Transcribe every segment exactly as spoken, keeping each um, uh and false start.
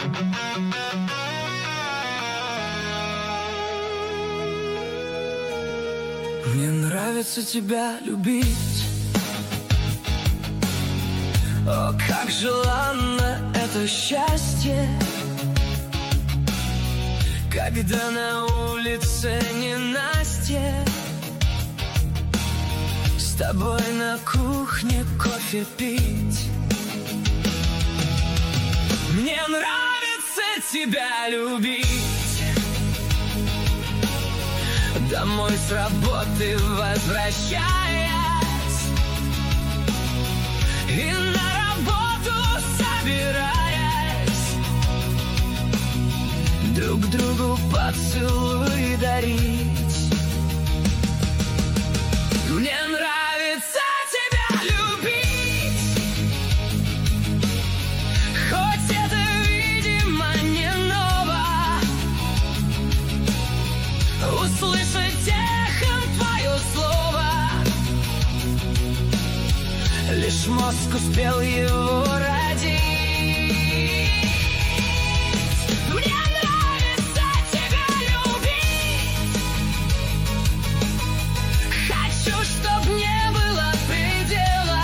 Мне нравится тебя любить. О, как желанно это счастье, когда на улице ненастье, с тобой на кухне кофе пить. Мне нравится тебя любить. Домой с работы возвращаясь и на работу собираясь, друг другу поцелуй дарить. Мне нравится тебя любить, хоть это, видимо, не ново. Услышать эхом твое слово, лишь мозг успел его родить. Мне нравится тебя любить. Хочу, чтоб не было предела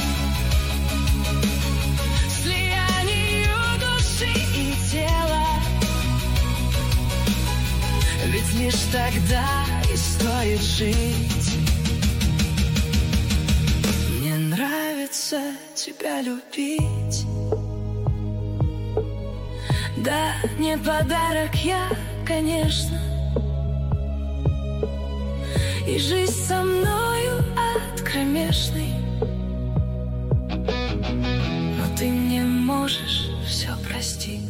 слиянию души и тела. Ведь лишь тогда и стоит жить. Мне нравится тебя любить. Да, не подарок я, конечно, и жизнь со мною ад кромешный, но ты мне можешь все простить.